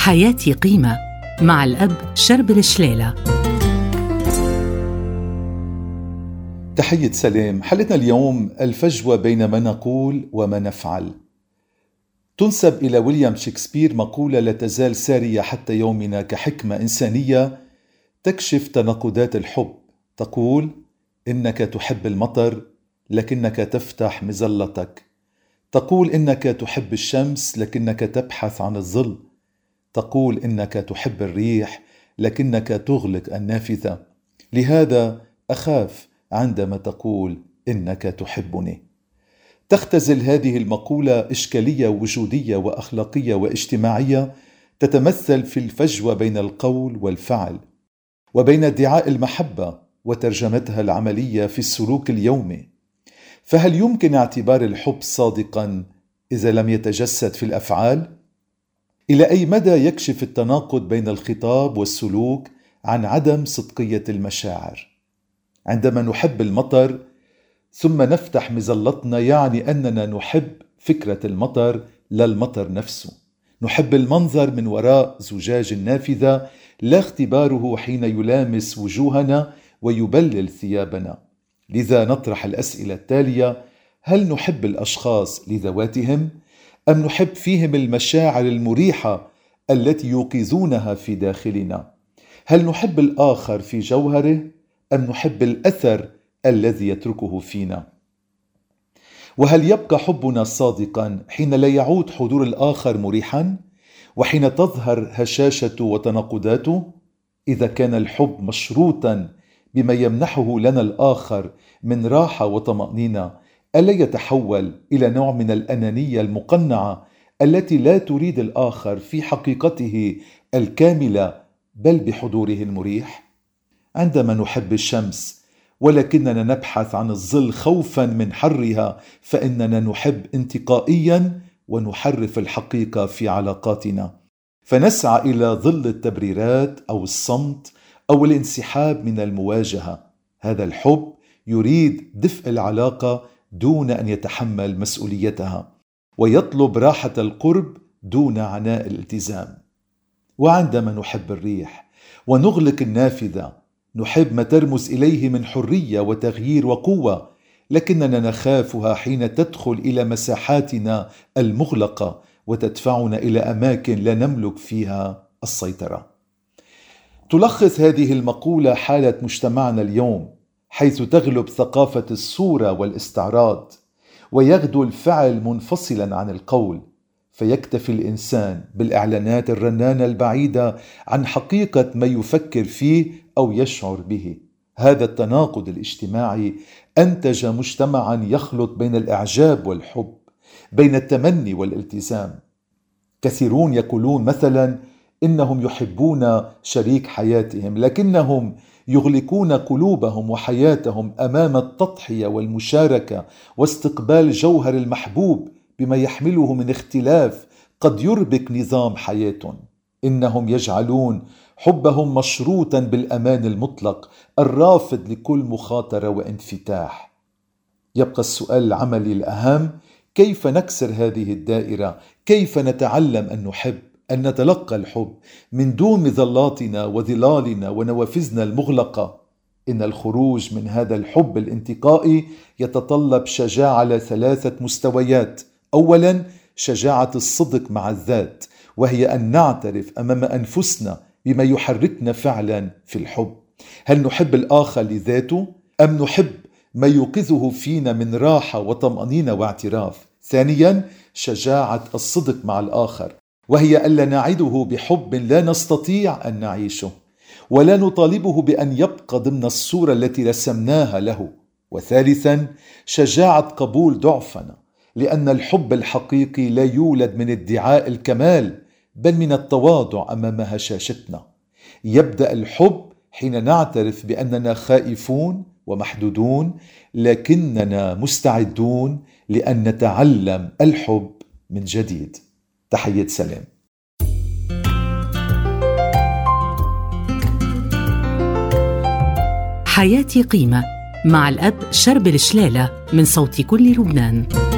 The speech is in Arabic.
حياتي قيمة مع الأب شربل شليلة. تحية سلام. حلقتنا اليوم الفجوة بين ما نقول وما نفعل. تنسب إلى ويليام شكسبير مقولة لا تزال سارية حتى يومنا كحكمة إنسانية تكشف تناقضات الحب. تقول: إنك تحب المطر لكنك تفتح مظلتك. تقول إنك تحب الشمس لكنك تبحث عن الظل. تقول إنك تحب الريح لكنك تغلق النافذة. لهذا أخاف عندما تقول إنك تحبني. تختزل هذه المقولة إشكالية وجودية وأخلاقية واجتماعية تتمثل في الفجوة بين القول والفعل، وبين ادعاء المحبة وترجمتها العملية في السلوك اليومي. فهل يمكن اعتبار الحب صادقا إذا لم يتجسد في الأفعال؟ إلى أي مدى يكشف التناقض بين الخطاب والسلوك عن عدم صدقية المشاعر؟ عندما نحب المطر ثم نفتح مظلتنا يعني أننا نحب فكرة المطر لا المطر نفسه. نحب المنظر من وراء زجاج النافذة لا اختباره حين يلامس وجوهنا ويبلل ثيابنا. لذا نطرح الأسئلة التالية: هل نحب الأشخاص لذواتهم؟ أم نحب فيهم المشاعر المريحة التي يوقظونها في داخلنا؟ هل نحب الآخر في جوهره أم نحب الأثر الذي يتركه فينا؟ وهل يبقى حبنا صادقا حين لا يعود حضور الآخر مريحا وحين تظهر هشاشة وتناقضاته؟ إذا كان الحب مشروطا بما يمنحه لنا الآخر من راحة وطمأنينة، ألا يتحول إلى نوع من الأنانية المقنعة التي لا تريد الآخر في حقيقته الكاملة بل بحضوره المريح؟ عندما نحب الشمس ولكننا نبحث عن الظل خوفا من حرها، فإننا نحب انتقائيا ونحرف الحقيقة في علاقاتنا، فنسعى إلى ظل التبريرات أو الصمت أو الانسحاب من المواجهة. هذا الحب يريد دفء العلاقة دون أن يتحمل مسؤوليتها، ويطلب راحة القرب دون عناء الالتزام. وعندما نحب الريح ونغلق النافذة، نحب ما ترمز إليه من حرية وتغيير وقوة، لكننا نخافها حين تدخل إلى مساحاتنا المغلقة وتدفعنا إلى أماكن لا نملك فيها السيطرة. تلخص هذه المقولة حالة مجتمعنا اليوم، حيث تغلب ثقافة الصورة والاستعراض، ويغدو الفعل منفصلا عن القول، فيكتفي الإنسان بالإعلانات الرنانة البعيدة عن حقيقة ما يفكر فيه أو يشعر به. هذا التناقض الاجتماعي أنتج مجتمعا يخلط بين الإعجاب والحب، بين التمني والالتزام. كثيرون يقولون مثلا إنهم يحبون شريك حياتهم، لكنهم يغلقون قلوبهم وحياتهم أمام التضحية والمشاركة واستقبال جوهر المحبوب بما يحمله من اختلاف قد يربك نظام حياتهم. إنهم يجعلون حبهم مشروطا بالأمان المطلق الرافض لكل مخاطرة وانفتاح. يبقى السؤال العملي الأهم: كيف نكسر هذه الدائرة؟ كيف نتعلم أن نحب، أن نتلقى الحب من دون مظلاتنا وظلالنا ونوافذنا المغلقة؟ إن الخروج من هذا الحب الانتقائي يتطلب شجاعة على 3 مستويات. أولا، شجاعة الصدق مع الذات، وهي أن نعترف أمام أنفسنا بما يحركنا فعلا في الحب. هل نحب الآخر لذاته أم نحب ما يوقظه فينا من راحة وطمأنينة واعتراف؟ ثانيا، شجاعة الصدق مع الآخر، وهي ألا نعده بحب لا نستطيع أن نعيشه، ولا نطالبه بأن يبقى ضمن الصورة التي رسمناها له. وثالثا، شجاعة قبول ضعفنا، لأن الحب الحقيقي لا يولد من ادعاء الكمال بل من التواضع أمام هشاشتنا. يبدأ الحب حين نعترف بأننا خائفون ومحدودون، لكننا مستعدون لأن نتعلم الحب من جديد. تحية سلام. حياتي قيمة مع الأب شربل شليلة من صوت كل لبنان.